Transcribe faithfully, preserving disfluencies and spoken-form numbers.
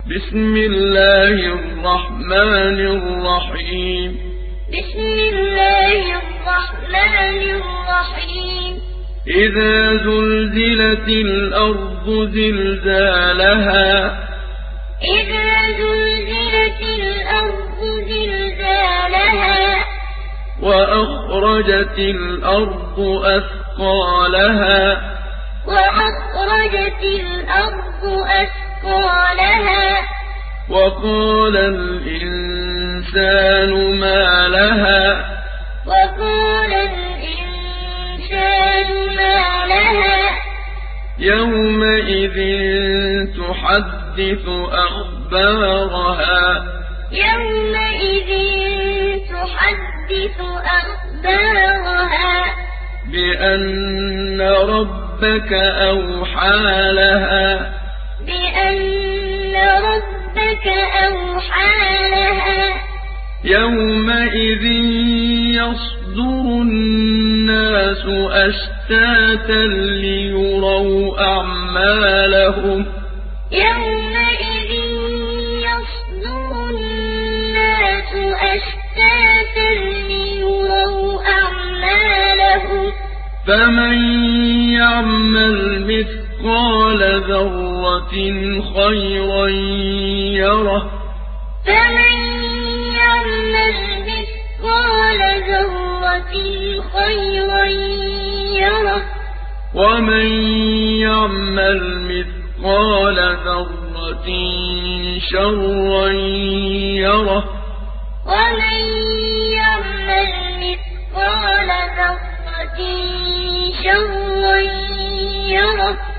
بسم الله الرحمن الرحيم بسم الله الرحمن الرحيم إذا زلزلت الأرض زلزالها إذا زلزلت الأرض زلزالها وأخرجت الأرض أثقالها وأخرجت الأرض أثقالها وقال الإنسان ما لها وقال الإنسان ما لها يومئذ تحدث أخبارها يومئذ تحدث أخبارها بأن ربك أوحى لها بأن ربك أوحى لها يومئذ يصدر الناس أشتاتا ليروا أعمالهم يومئذ يصدر الناس أشتاتا ليروا أعمالهم فمن يعمل مثقال ذرة خيرا يره فمن يعمل مثقال ذرة خيرا يره ومن يعمل مثقال ذرة شرا يره ومن يعمل مثقال ذرة شرا يره